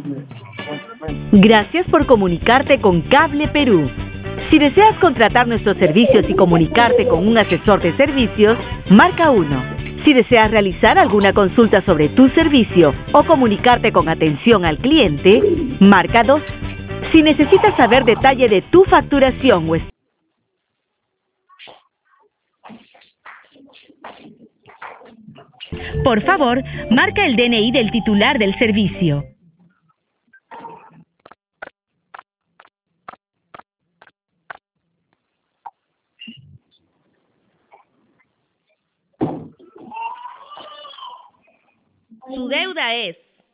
Gracias por comunicarte con Cable Perú. Si deseas contratar nuestros servicios y comunicarte con un asesor de servicios, marca 1. Si deseas realizar alguna consulta sobre tu servicio o comunicarte con atención al cliente, marca 2. Si necesitas saber detalle de tu facturación o por favor, marca el DNI del titular del servicio. Su deuda es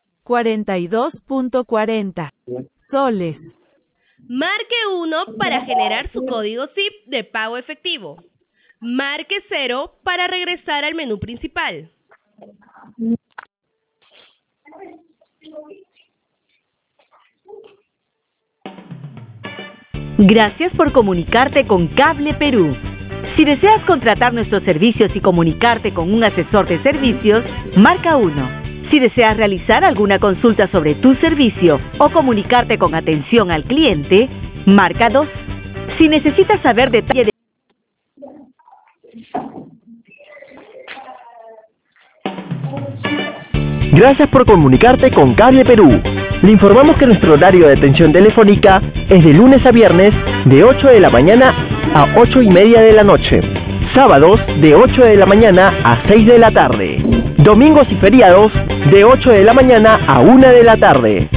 42.40 soles. Marque 1 para generar su código SIP de pago efectivo. Marque 0 para regresar al menú principal. Gracias por comunicarte con Cable Perú. Si deseas contratar nuestros servicios y comunicarte con un asesor de servicios, marca 1. Si deseas realizar alguna consulta sobre tu servicio o comunicarte con atención al cliente, marca 2. Si necesitas saber detalle de... Gracias por comunicarte con Cable Perú. Le informamos que nuestro horario de atención telefónica es de lunes a viernes de 8 de la mañana a 8:30 de la noche. Sábados de 8 de la mañana a 6 de la tarde. Domingos y feriados de 8 de la mañana a 1 de la tarde.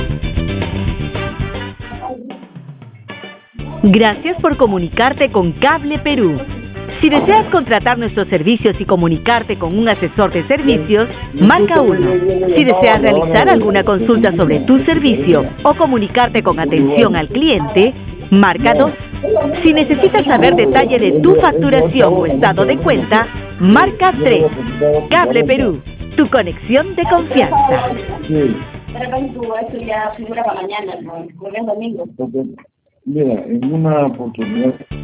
Gracias por comunicarte con Cable Perú. Si deseas contratar nuestros servicios y comunicarte con un asesor de servicios, marca 1. Si deseas realizar alguna consulta sobre tu servicio o comunicarte con atención al cliente, marca 2. Si necesitas saber detalle de tu facturación o estado de cuenta, marca 3. Cable Perú, tu conexión de confianza. Pero esto ya figura para mañana, ¿no? Porque es domingo. Mira, en una oportunidad